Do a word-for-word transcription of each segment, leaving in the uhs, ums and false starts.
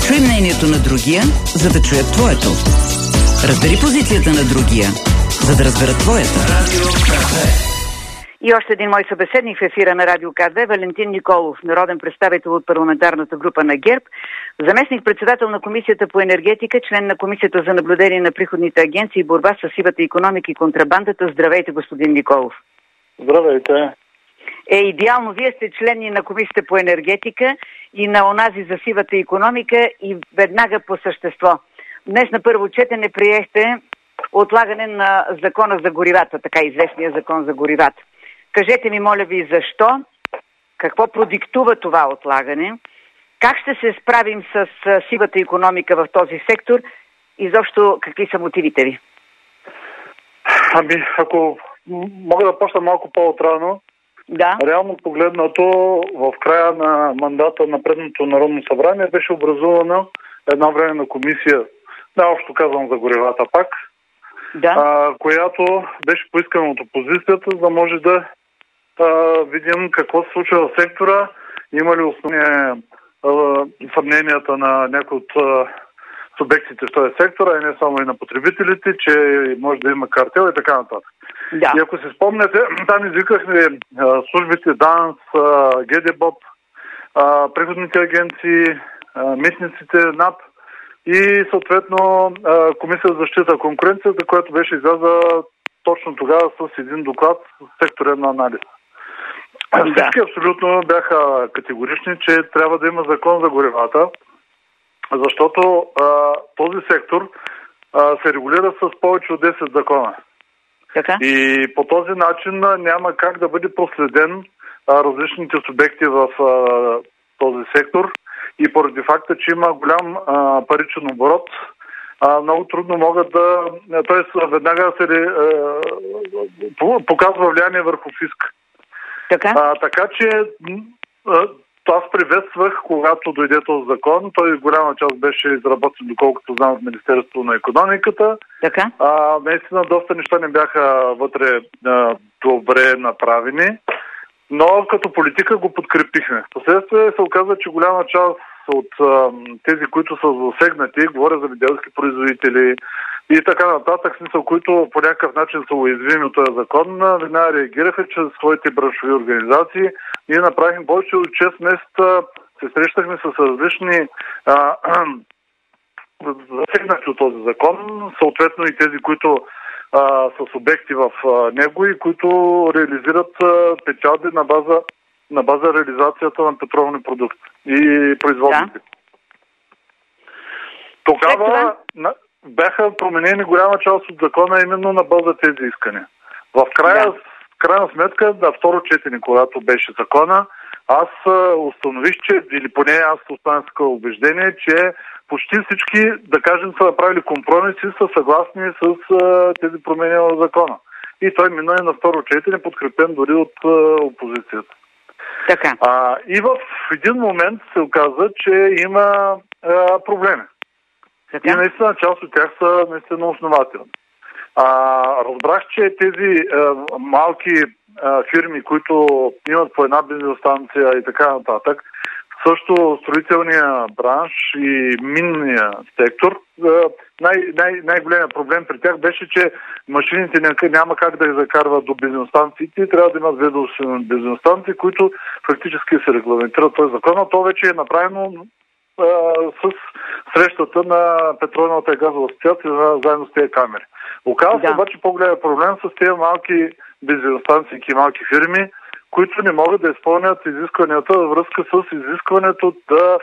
Чуй мнението на другия, за да чуят твоето. Разбери позицията на другия, за да разберат твоята. И още един мой събеседник в ефира на Радио К две, Валентин Николов, народен представител от парламентарната група на ГЕРБ, заместник-председател на Комисията по енергетика, член на Комисията за наблюдение на приходните агенции и борба с сивата икономика и контрабандата. Здравейте, господин Николов. Здравейте. Е, идеално, вие сте члени на Комисията по енергетика и на онази за сивата икономика и веднага по същество. Днес на първо четене приехте отлагане на закона за горивата, така известния закон за горивата. Кажете ми, моля ви, защо, какво продиктува това отлагане, как ще се справим с сивата икономика в този сектор и защо какви са мотивите ви? Ами, ако мога да почна малко по-отрано, да. Реално погледнато, в края на мандата на предното Народно събрание беше образувана една временна комисия, наобщо казвам за горивата пак, да. а, която беше поискана от опозицията, за да може да а, видим какво се случва в сектора, има ли основни съмненията на някои от а, субектите в този сектор, а не само и на потребителите, че може да има картел и така нататък. Да. И ако се спомняте, там извикахме а, службите ДАНС, ГДБОП, приходните агенции, а, митниците, НАП и съответно а, Комисия за защита на конкуренцията, която беше изляза точно тогава с един доклад с секторен анализ. Да. Всички абсолютно бяха категорични, че трябва да има закон за горивата, защото а, този сектор а, се регулира с повече от десет закона. Така? И по този начин няма как да бъде проследен а, различните субекти в а, този сектор и поради факта, че има голям а, паричен оборот, а, много трудно могат да... т.е. веднага се а, показва влияние върху фиск. Така? А, така че а, аз приветствах, когато дойде този закон. Той голяма част беше изработен, доколкото знам, в Министерството на икономиката. Така? А, наистина доста неща не бяха вътре а, добре направени, но като политика го подкрепихме. Впоследствие се оказа, че голяма част от а, тези, които са засегнати, говоря за земеделски производители и така нататък, смисъл, които по някакъв начин са уязвими от този закон, веднага реагираха чрез своите браншови организации. Ние направихме повече от шест месеца, се срещахме с различни а, засегнати от този закон, съответно и тези, които а, са субекти в а, него и които реализират а, печалби на база, на база реализацията на петролни продукти и производните. Да. Тогава на, бяха променени голяма част от закона именно на база тези искания. В края, да. крайна сметка, на второ четене, когато беше закона, аз установих, че, или поне аз останах такова убеждение, че почти всички, да кажем, са направили компромиси, са съгласни с а, тези промени в закона. И той мина и на второ четене, подкрепен дори от а, опозицията. Така. А, и в един момент се оказа, че има а, проблеми. Така. И наистина част от тях са наистина основателни. А, разбрах, че тези а, малки а, фирми, които имат по една бензиностанция и така нататък, също строителния бранш и минния сектор, най- най- най-големият проблем при тях беше, че машините няма как да ги закарват до бензиностанциите, трябва да имат ведомствени бензиностанции, които фактически се регламентират този закон, а то вече е направено а, с срещата на петролната и газова асоциация заедно с тези камери. Оказва се да. обаче по-голям проблем с тези малки бензиностанции и малки фирми, които не могат да изпълнят изискванията във връзка с изискването да,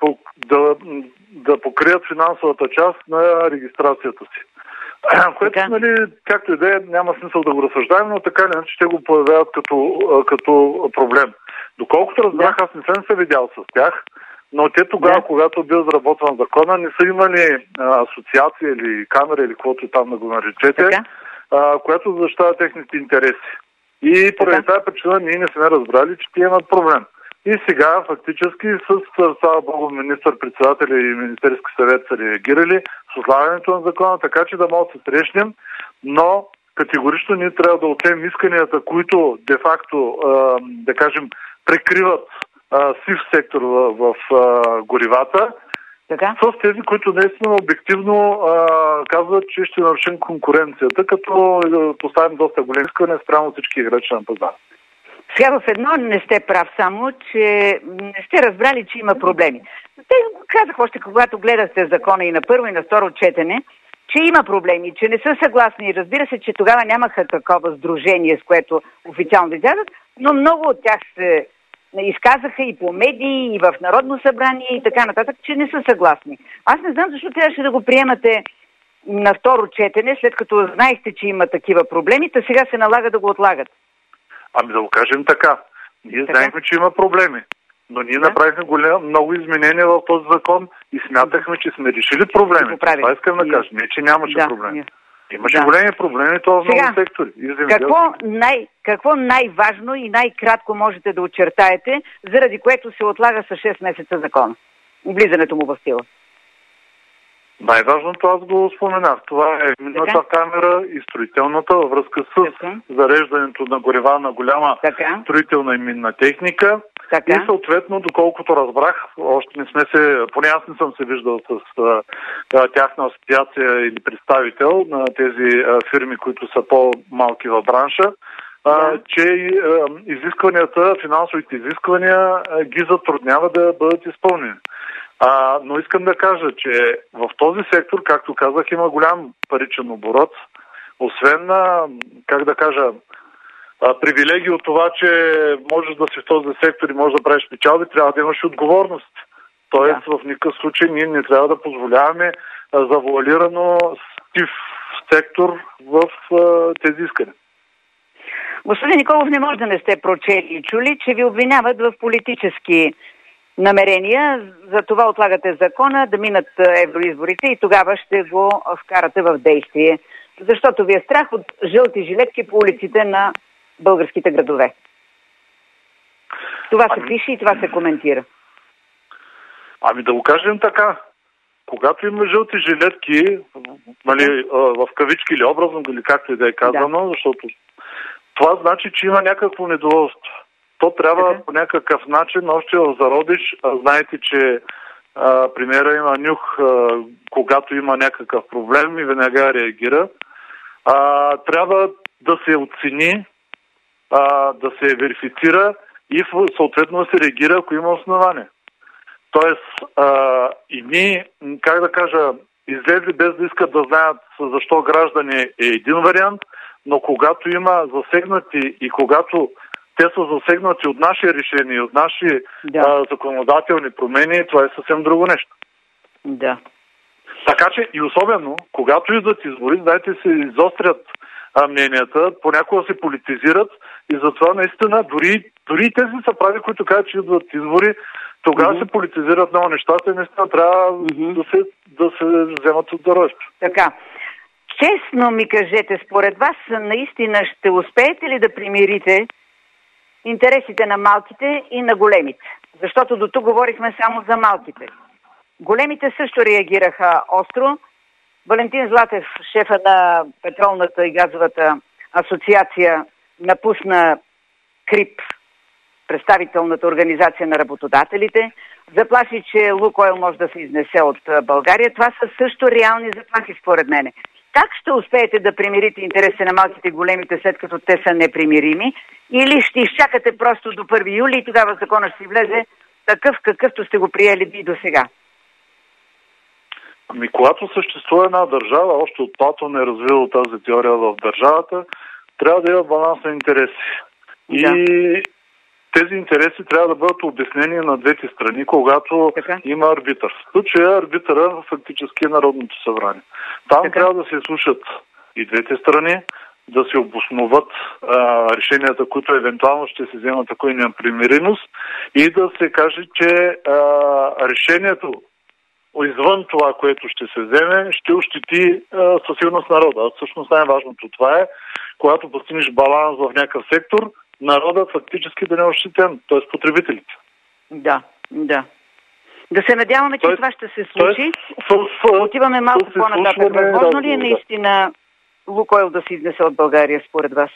да, да покрият финансовата част на регистрацията си. Което, нали, както и да е, няма смисъл да го разсъждаем, но така или иначе ще го появяват като, като проблем. Доколкото разбрах, аз не съм се видял с тях, но те тогава, да. когато бил изработван закона, не са имали а, асоциация или камера или каквото там да го наречете, а, която защитава техните интереси. И поради тази причина ние не сме разбрали, че те имат проблем. И сега фактически с, слава Богу, министър-председателя и Министерски съвет са реагирали с отлагането на закона, така че да могат да се срещнем, но категорично ние трябва да отнем исканията, които де-факто, да кажем, прикриват сив сектор в, в горивата Така? С тези, които наистина обективно а, казват, че ще нарушим конкуренцията, като а, поставим доста големи искания спрямо всички играчи на пазара. Сега в едно не сте прав само, че не сте разбрали, че има проблеми. Те казах още, когато гледахте закона и на първо и на второ четене, че има проблеми, че не са съгласни. Разбира се, че тогава нямаха такова сдружение, с което официално да излязат, но много от тях се изказаха и по медии, и в Народно събрание и така нататък, че не са съгласни. Аз не знам защо трябваше да го приемате на второ четене, след като знаехте, че има такива проблеми, та сега се налага да го отлагат. Ами да го кажем така. Ние така? знаехме, че има проблеми. Но ние да? направихме голям, много изменения в този закон и смятахме, че сме решили проблеми. Това искам да кажа. Не, че нямаше да, проблеми. Не. Имаше да. големи проблеми, това в много Сега, сектори. Какво, най, какво най-важно и най-кратко можете да очертаете, заради което се отлага с шест месеца закон? Влизането му в сила. Най-важното аз го споменах. Това е минната камера и строителната във връзка с така? зареждането на горива на голяма така? строителна и минна техника. Така? И съответно, доколкото разбрах, още не сме се, поне аз не съм се виждал с а, а, тяхна асоциация или представител на тези а, фирми, които са по-малки в бранша, а, да. че а, изискванията, финансовите изисквания а, ги затруднява да бъдат изпълнени. А, но искам да кажа, че в този сектор, както казах, има голям паричен оборот. Освен, а, как да кажа, а, привилегии от това, че можеш да си в този сектор и можеш да правиш печалби, трябва да имаш отговорност. Тоест, да. в никакъв случай ние не трябва да позволяваме а, завуалирано стив сектор в а, тези искания. Господин Николов, не може да не сте прочели и чули, че ви обвиняват в политически намерения, за това отлагате закона да минат евроизборите и тогава ще го вкарате в действие. Защото ви е страх от жълти жилетки по улиците на българските градове. Това се пише и това се коментира. Ами да го кажем така. Когато има жълти жилетки, нали, в кавички или образно, или както и да е казано, да. защото това значи, че има някакво недоволство. То трябва okay. по някакъв начин, още в зародиш, знаете, че а, премиера има нюх, а, когато има някакъв проблем и веднага реагира. А, трябва да се оцени, а, да се верифицира и съответно да се реагира, ако има основание. Тоест, а, и ние, как да кажа, излезли без да искат да знаят защо граждани е един вариант, но когато има засегнати и когато те са засегнати от наши решения, от наши да. а, законодателни промени, това е съвсем друго нещо. Да. Така че и особено, когато идват избори, знаете, се изострят а, мненията, понякога се политизират и затова наистина дори, дори тези са прави, които казват, че идват избори, тогава mm-hmm. се политизират много нещата и наистина трябва mm-hmm. да, се, да се вземат от дорожки. Така. Честно ми кажете, според вас наистина ще успеете ли да примирите интересите на малките и на големите? Защото до тук говорихме само за малките. Големите също реагираха остро. Валентин Златев, шефа на Петролната и газовата асоциация, напусна КРИП, представителната организация на работодателите. Заплаши, че Лукойл може да се изнесе от България. Това са също реални заплахи, според мене. Как ще успеете да примирите интересите на малките и големите, след като те са непримирими? Или ще изчакате просто до първи юли и тогава закона ще си влезе такъв, какъвто сте го приели и до сега? Ами, когато съществува една държава, още от Платон е развил тази теория в държавата, трябва да има баланс на интереси. Да. И тези интереси трябва да бъдат обяснени на двете страни, когато така. има арбитър. В случая арбитъра фактически е Народното събрание. Там така. трябва да се слушат и двете страни, да се обосноват а, решенията, които евентуално ще се вземат, ако има примиримост, и да се каже, че а, решението извън това, което ще се вземе, ще ощети със сигурност народа. А всъщност най-важното това е, когато постигнеш баланс в някакъв сектор, народът фактически да не е ощетен, т.е. потребителите. Да, да. Да се надяваме, че тоест, това ще се случи. Тоест, Отиваме малко по-нататък. Възможно ли е наистина Лукойл да се изнесе от България, според вас?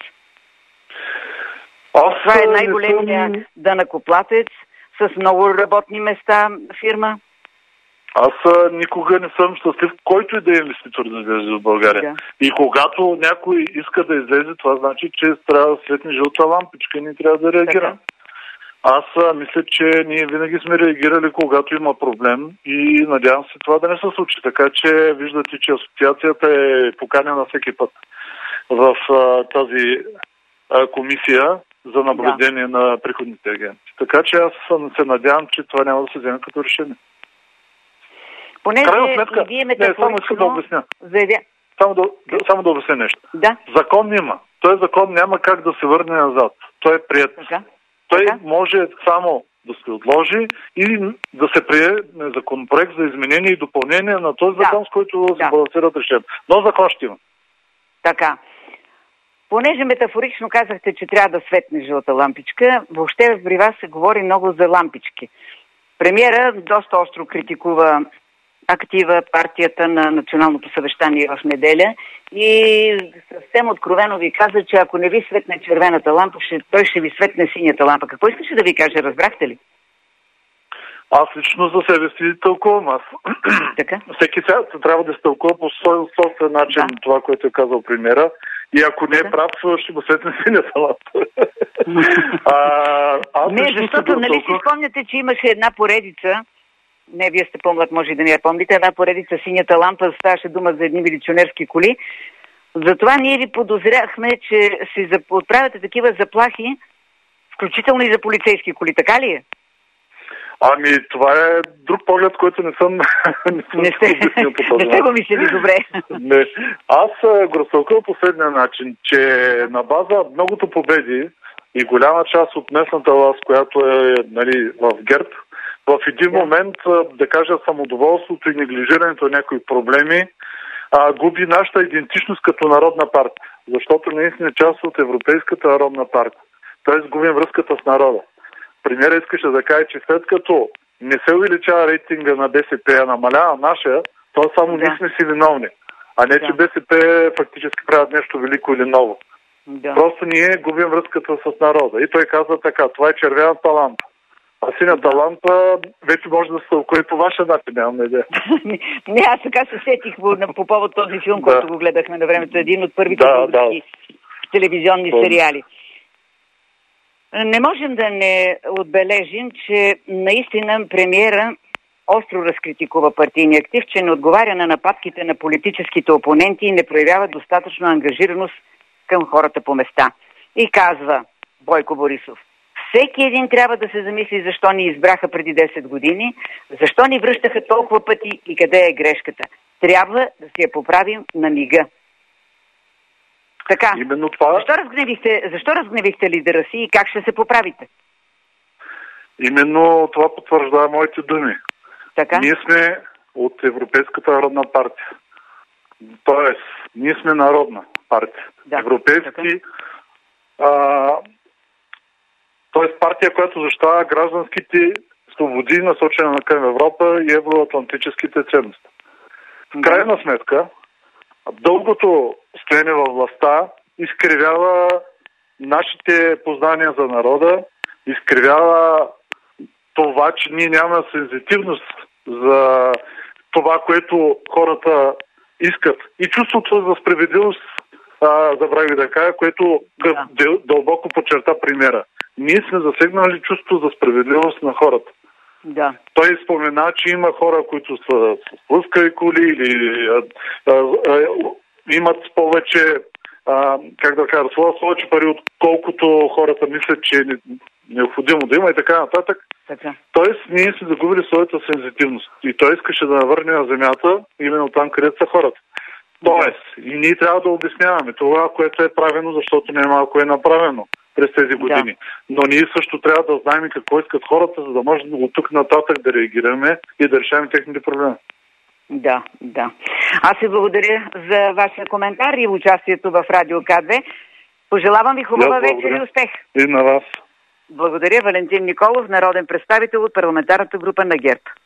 Аз, това е най-големия съм... данъкоплатец с много работни места фирма. Аз а, никога не съм щастлив, който и да е инвеститор да излезе от България. Да. И когато някой иска да излезе, това значи, че трябва да светне жълта лампичка и не трябва да реагира. Така. Аз а, мисля, че ние винаги сме реагирали, когато има проблем и надявам се това да не се случи. Така че виждате, че асоциацията е поканена всеки път в а, тази а, комисия за наблюдение да. на приходните агенти. Така че аз се надявам, че това няма да се вземе като решение. Понеже сметка, вие не, само искам да обясня. Заявя... Само, да, да, само да обясня нещо. Да. Закон има. Той закон няма как да се върне назад. Той е приет. Така. Той така. може само да се отложи или да се приеме законопроект за изменение и допълнение на този да. закон, с който да. се балансират решения. Но закон ще има. Така. Понеже метафорично казахте, че трябва да светне жълта лампичка, въобще при вас се говори много за лампички. Премиера доста остро критикува актива партията на националното съвещание в неделя и съвсем откровено ви каза, че ако не ви светне червената лампа, ще, той ще ви светне синята лампа. Какво искаше да ви каже? Разбрахте ли? Аз лично за себе си тълкувам. Аз. Така? Всеки сега трябва да се тълкува по собствен начин да. това, което е казал премиера. И ако не е прав, ще го светне синята лампа. а, не, защото нали си спомняте, че имаше една поредица. Не, вие сте по-млад, може и да не я помните. Една поредица синята лампа, ставаше дума за едни милиционерски коли. Затова ние ви подозряхме, че си отправяте такива заплахи, включително и за полицейски коли. Така ли е? Ами, това е друг поглед, който не съм, не съм не сте, по този не сте го мислили добре. Не. Аз го разтълкувам последния начин, че на база многото победи и голяма част от местната власт, която е нали, в ГЕРБ, в един yeah. момент, да кажа, самодоволството и неглижирането на някои проблеми а, губи нашата идентичност като народна партия. Защото ние сме част от Европейската народна партия. Тоест губим връзката с народа. Премиера искаше да каже, че след като не се увеличава рейтинга на БСП, а намалява нашия, то само yeah. ние сме си виновни. А не, yeah. че БСП фактически правят нещо велико или ново. Yeah. Просто ние губим връзката с народа. И той казва така, това е червената лампа. А синята лампа вече може да се тълкува по вашия начин, нямам идея. Не, аз така се сетих по, по повод този филм, да. който го гледахме на времето. Един от първите да, български да. телевизионни да. сериали. Не можем да не отбележим, че наистина премиера остро разкритикува партийния актив, че не отговаря на нападките на политическите опоненти и не проявява достатъчно ангажираност към хората по места. И казва Бойко Борисов: всеки един трябва да се замисли защо ни избраха преди десет години, защо ни връщаха толкова пъти и къде е грешката. Трябва да си я поправим на мига. Така, именно това... защо разгневихте, защо разгневихте лидера си и как ще се поправите? Именно това потвърждава моите думи. Така? Ние сме от Европейската народна партия. Тоест, ние сме народна партия. Да. Европейски... А, тоест партия, която защитава гражданските свободи, насочена към Европа и евроатлантическите ценности. В крайна сметка, дългото стоене във властта изкривява нашите познания за народа, изкривява това, че ние нямаме сензитивност за това, което хората искат. И чувството за справедливост, а, забравих да кажа, което да. дълбоко подчерта премиера. Ние сме засегнали чувство за справедливост на хората. Да. Той спомена, че има хора, които са с лъскави коли или а, а, а, имат повече, а, как да кажа, своя повече пари, отколкото хората мислят, че е необходимо да има и така нататък. Така. Тоест, ние сме загубили своята сензитивност. И той искаше да навърне на земята именно там, където са хората. Тоест, и ние трябва да обясняваме това, което е правено, защото не е малко е направено през тези години. Да. Но ние също трябва да знаем какво искат хората, за да можем от тук нататък да реагираме и да решаваме техните проблеми. Да, да. Аз ви благодаря за вашия коментар и участието в Радио К две. Пожелавам ви хубава да, вечер и успех. И на вас. Благодаря. Валентин Николов, народен представител от парламентарната група на ГЕРБ.